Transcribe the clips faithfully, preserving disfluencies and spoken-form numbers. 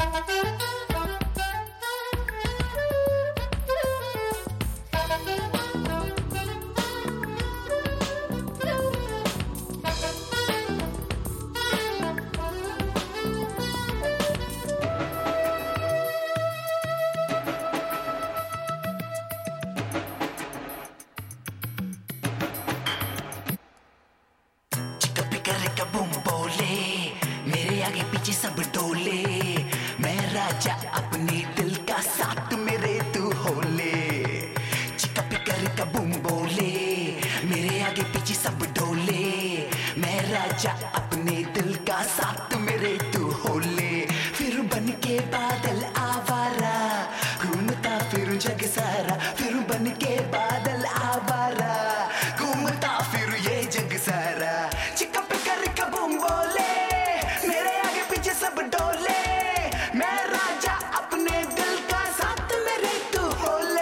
Boom बोले मेरे आगे पीछे सब डोले, मैं राजा अपने दिल का साथ मेरे तू होले। चिका पिकर का बूम बोले मेरे आगे पीछे सब डोले, मैं राजा अपने दिल का साथ मेरे तू होले। फिर बन के बादल आवारा घूमता फिर जग सारा, फिर बन के बादल आवारा घूमता फिर ये जग सारा। चिका पिकर का बूम बोले मेरे आगे पीछे सब डोले, मैं राजा अपने दिल का साथ मेरे तू होले।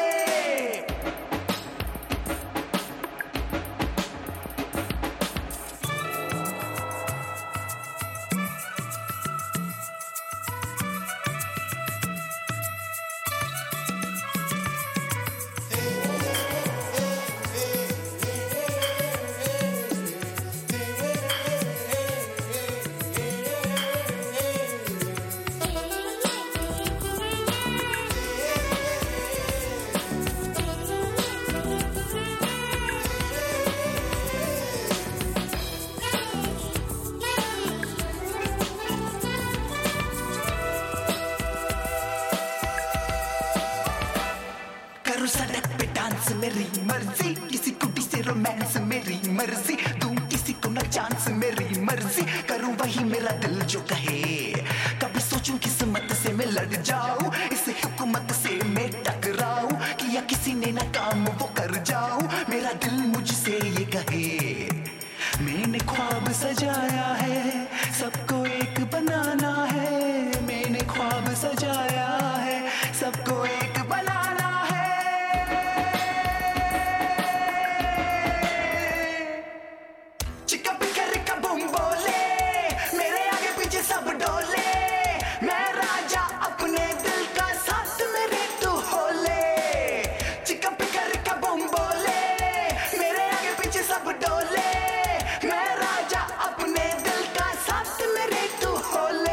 करूं सड़क पे डांस मेरी मर्जी, किसी कुटी से रोमांस मेरी मर्जी, दूं किसी को न चांस मेरी मर्जी, करूं वही मेरा दिल जो कहे। कभी सोचूं किस्मत से मैं लड़ जाऊं, इस हुकूमत से मैं टकराऊं, किया किसी ने ना काम वो कर जाऊं, मेरा दिल मुझसे ये कहे। मैंने ख्वाब सजाया है सबको एक बनाना है, मैंने ख्वाब सजाया है सबको एक बनाना है। चिका पिकर का बूम बोले मेरे आगे पीछे सब डोले, मैं राजा अपने दिल का साथ मेरे तू होले। चिका पिकर का बूम बोले मेरे आगे पीछे सब डोले, मैं राजा अपने दिल का साथ मेरे तू होले।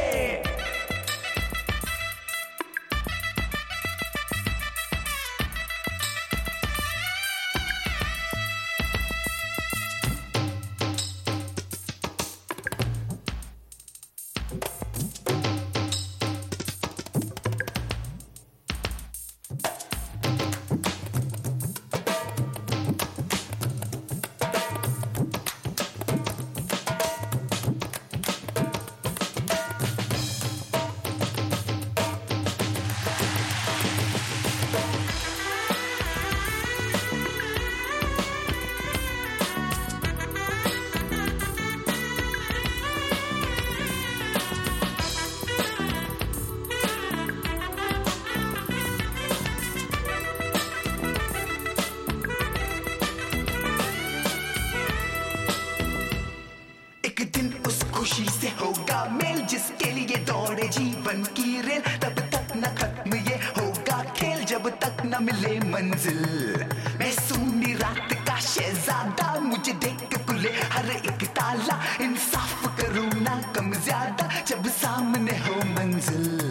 खुशी से होगा मेल जिसके लिए दौड़े जीवन की रेल, तब तक न खत्म ये होगा खेल जब तक न मिले मंजिल। मैं सुनी रात का शहजादा मुझे देख के खुले हर एक ताला, इंसाफ करूँ ना कम ज्यादा जब सामने हो मंजिल।